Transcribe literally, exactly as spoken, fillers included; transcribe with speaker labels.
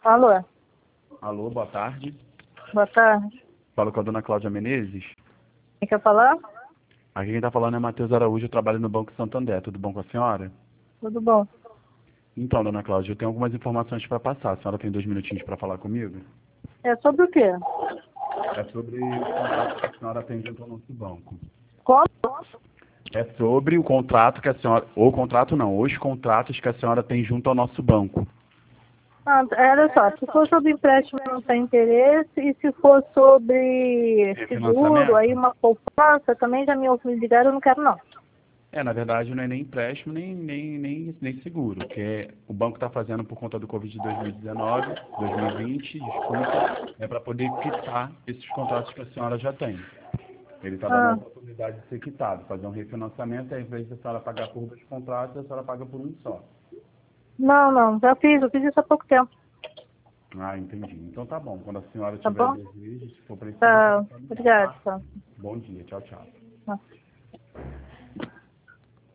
Speaker 1: Alô?
Speaker 2: Alô, boa tarde.
Speaker 1: Boa tarde.
Speaker 2: Falo com a dona Cláudia Menezes.
Speaker 1: Quem quer falar?
Speaker 2: Aqui quem está falando é Matheus Araújo, eu trabalho no Banco Santander. Tudo bom com a senhora?
Speaker 1: Tudo bom?
Speaker 2: Então, dona Cláudia, eu tenho algumas informações para passar. A senhora tem dois minutinhos para falar comigo?
Speaker 1: É sobre o quê?
Speaker 2: É sobre o contrato que a senhora tem junto ao nosso banco.
Speaker 1: Como?
Speaker 2: É sobre o contrato que a senhora... O contrato não, os contratos que a senhora tem junto ao nosso banco.
Speaker 1: Ah, olha só, se for sobre empréstimo não tem interesse, e se for sobre seguro, aí uma poupança, também já me ligaram, eu não quero não.
Speaker 2: É, na verdade não é nem empréstimo, nem, nem, nem, nem seguro, que o banco está fazendo por conta do Covid de dois mil e dezenove, dois mil e vinte, desculpa, é para poder quitar esses contratos que a senhora já tem. Ele está dando
Speaker 1: Ah.
Speaker 2: a oportunidade de ser quitado, fazer um refinanciamento, ao invés de a senhora pagar por dois contratos, a senhora paga por um só.
Speaker 1: Não, não, já fiz, eu fiz isso há pouco tempo.
Speaker 2: Ah, entendi. Então tá bom, quando a senhora
Speaker 1: Tá
Speaker 2: tiver
Speaker 1: bom?
Speaker 2: desejo, se for preciso,
Speaker 1: Tá,
Speaker 2: pode ligar,
Speaker 1: obrigada.
Speaker 2: tá?
Speaker 1: Tá.
Speaker 2: Bom dia, tchau, tchau.
Speaker 1: Tá.